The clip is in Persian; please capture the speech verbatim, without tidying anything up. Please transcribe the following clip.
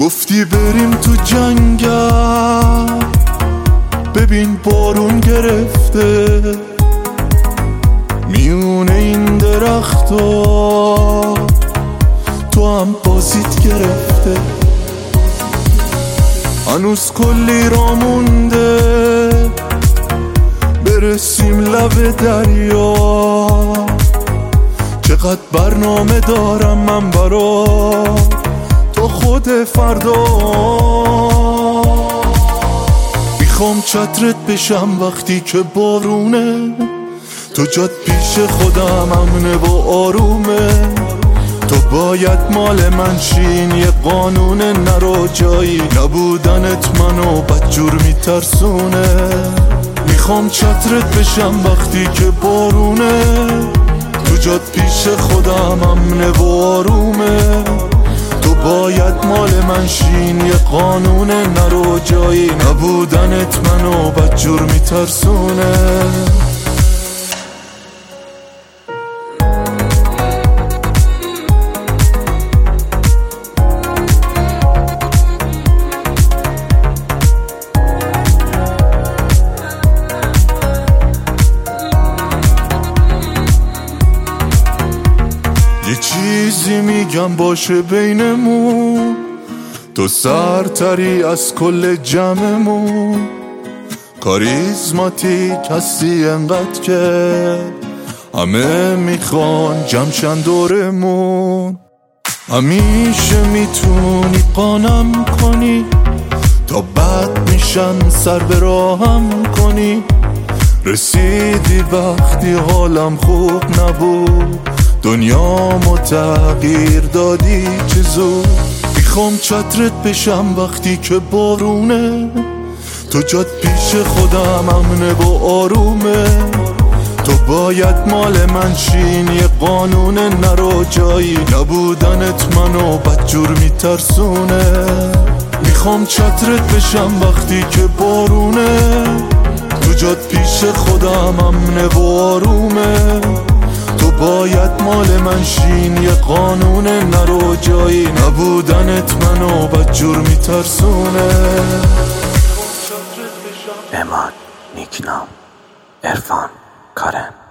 گفتی بریم تو جنگل، ببین بارون گرفته میونه این درختا، تو هم بازیت گرفته. هنوز کلی را مونده برسیم لب دریا، چقدر برنامه دارم من برا تو خود فردا. میخوام چترت بشم وقتی که بارونه، تو جات پیش خودم امنه و آرومه. تو باید مال من شین، یه قانونه نرو جایی، نبودنت منو بدجور میترسونه. میخوام چترت بشم وقتی که بارونه، تو جات پیش خودم امنه و آرومه. تو باید مال من شین، یه قانونه نرو جایی، نبودنت منو بدجور میترسونه. یه چیزی میگم باشه بینمون، تو سرتری از کل جمعمون. کاریزماتیک هستی انقدر که همه میخوان جمعشن دورمون. همیشه میتونی قانم کنی تا بد میشن سر به راهم کنی. رسیدی وقتی حالم خوب نبود، دنیامو تغییر دادی چه زود. میخوام چترت بشم وقتی که بارونه، تو جات پیش خودم امنه و آرومه. تو باید مال من شین، یه قانونه نرو جایی، نبودنت منو بدجور میترسونه. میخوام چترت بشم وقتی که بارونه، تو جات پیش خودم امنه و آرومه. تو باید مال من شین، یه قانونه نرو جایی، نبودنت منو بدجور میترسونه. امان، نیکنام، عرفان، کارن